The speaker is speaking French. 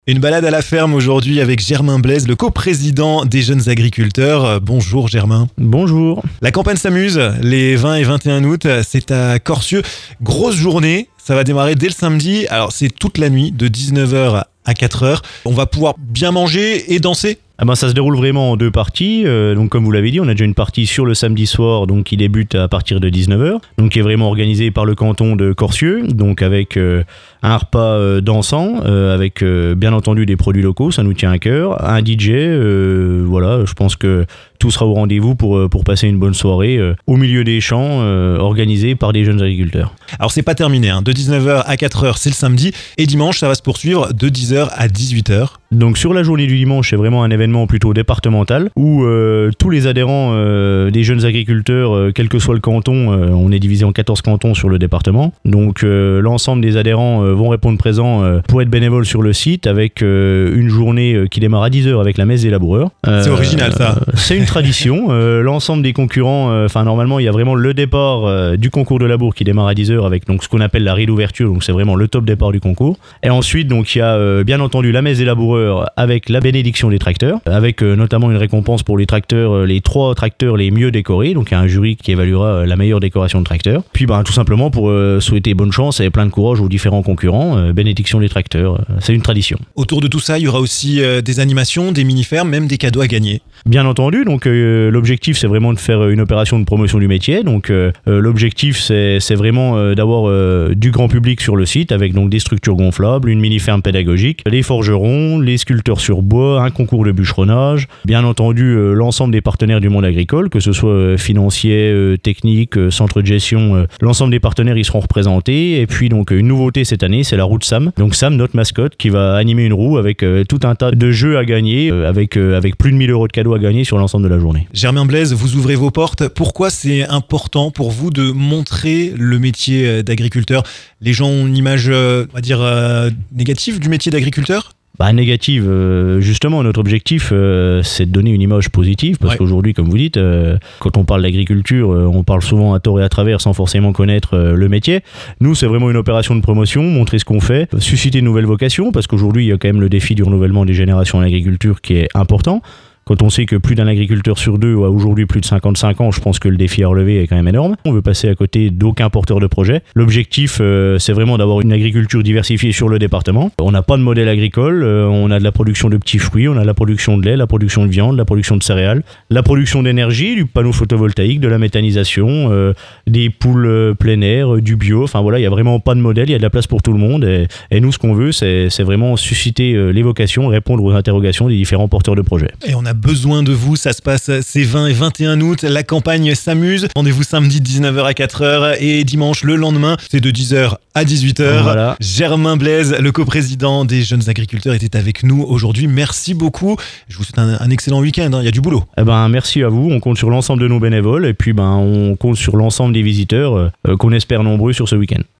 Une balade à la ferme aujourd'hui avec Germain Blaise, le coprésident des jeunes agriculteurs. Bonjour Germain. Bonjour. La campagne s'amuse, les 20 et 21 août, c'est à Corcieux. Grosse journée, ça va démarrer dès le samedi. Alors c'est toute la nuit, de 19h à 4h. On va pouvoir bien manger et danser. Ça se déroule vraiment en deux parties. Donc comme vous l'avez dit, on a déjà une partie sur le samedi soir, donc qui débute à partir de 19h, donc qui est vraiment organisée par le canton de Corcieux, donc avec un repas dansant, avec bien entendu des produits locaux, ça nous tient à cœur, un DJ, voilà, je pense que tout sera au rendez-vous pour passer une bonne soirée au milieu des champs, organisée par des jeunes agriculteurs. Alors c'est pas terminé, de 19h à 4h c'est le samedi, et dimanche ça va se poursuivre de 10h à 18h. Donc sur la journée du dimanche, c'est vraiment un événement plutôt départemental où tous les adhérents des jeunes agriculteurs, quel que soit le canton, on est divisé en 14 cantons sur le département, donc l'ensemble des adhérents vont répondre présents pour être bénévoles sur le site avec une journée qui démarre à 10h avec la messe des laboureurs. C'est original ça. C'est une tradition, l'ensemble des concurrents, normalement il y a vraiment le départ du concours de labour qui démarre à 10h avec donc, ce qu'on appelle la riz d'ouverture, donc c'est vraiment le top départ du concours, et ensuite donc, il y a bien entendu la messe des laboureurs avec la bénédiction des tracteurs, avec notamment une récompense pour les tracteurs, les 3 tracteurs les mieux décorés, donc il y a un jury qui évaluera la meilleure décoration de tracteur, puis tout simplement pour souhaiter bonne chance et plein de courage aux différents concurrents, bénédiction des tracteurs, c'est une tradition. Autour de tout ça, il y aura aussi des animations, des mini-fermes, même des cadeaux à gagner. Bien entendu, donc l'objectif c'est vraiment de faire une opération de promotion du métier, donc l'objectif c'est vraiment d'avoir du grand public sur le site avec donc des structures gonflables, une mini-ferme pédagogique, les forgerons, les sculpteurs sur bois, un concours de bûcheronnage, bien entendu l'ensemble des partenaires du monde agricole, que ce soit financiers, techniques, centre de gestion, l'ensemble des partenaires y seront représentés, et puis donc une nouveauté cette année c'est la roue de Sam, donc Sam notre mascotte qui va animer une roue avec tout un tas de jeux à gagner, avec plus de 1000 € de cadeaux à gagner sur l'ensemble de la journée. Germain Blaise, vous ouvrez vos portes. Pourquoi c'est important pour vous de montrer le métier d'agriculteur ? Les gens ont une image, on va dire, négative du métier d'agriculteur ? Négative, justement notre objectif c'est de donner une image positive parce qu'aujourd'hui comme vous dites quand on parle d'agriculture on parle souvent à tort et à travers sans forcément connaître le métier. Nous c'est vraiment une opération de promotion, montrer ce qu'on fait, susciter une nouvelle vocation parce qu'aujourd'hui il y a quand même le défi du renouvellement des générations en agriculture qui est important. Quand on sait que plus d'un agriculteur sur 2 a aujourd'hui plus de 55 ans, je pense que le défi à relever est quand même énorme. On veut passer à côté d'aucun porteur de projet. L'objectif, c'est vraiment d'avoir une agriculture diversifiée sur le département. On n'a pas de modèle agricole, on a de la production de petits fruits, on a de la production de lait, la production de viande, la production de céréales, la production d'énergie, du panneau photovoltaïque, de la méthanisation, des poules plein air, du bio. Enfin voilà, il n'y a vraiment pas de modèle, il y a de la place pour tout le monde. Et nous, ce qu'on veut, c'est vraiment susciter les vocations, répondre aux interrogations des différents porteurs de projets. Et on a besoin de vous, ça se passe ces 20 et 21 août, la campagne s'amuse. Rendez-vous samedi 19h à 4h et dimanche le lendemain, c'est de 10h à 18h. Voilà. Germain Blaise, le coprésident des jeunes agriculteurs, était avec nous aujourd'hui. Merci beaucoup. Je vous souhaite un excellent week-end, il y a du boulot. Merci à vous, on compte sur l'ensemble de nos bénévoles et puis on compte sur l'ensemble des visiteurs qu'on espère nombreux sur ce week-end.